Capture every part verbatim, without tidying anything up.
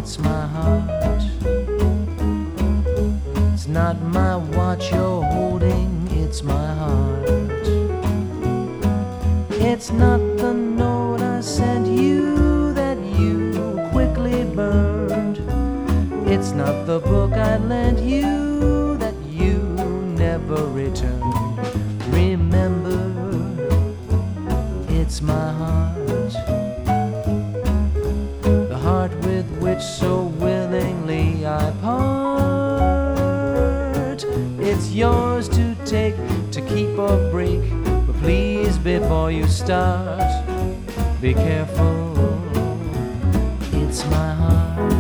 it's my heart. It's not my watch you're holding, it's my heart. It's not the note I sent you that you quickly burned. It's not the book I lent you that you never returned. Remember, it's my heart, the heart with which so willingly I part. It's yours to take, to keep or break, but please, before you start, be careful, it's my heart.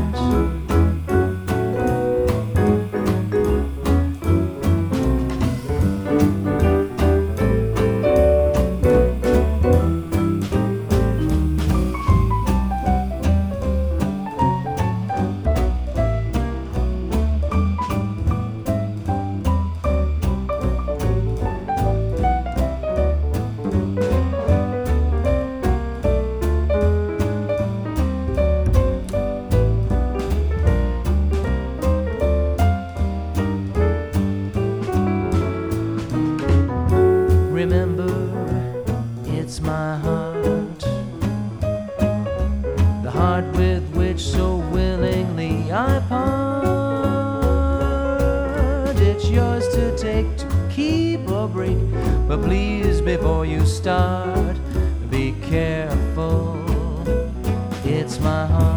Remember, it's my heart, the heart with which so willingly I part. It's yours to take, to keep or break, but please, before you start, be careful, it's my heart.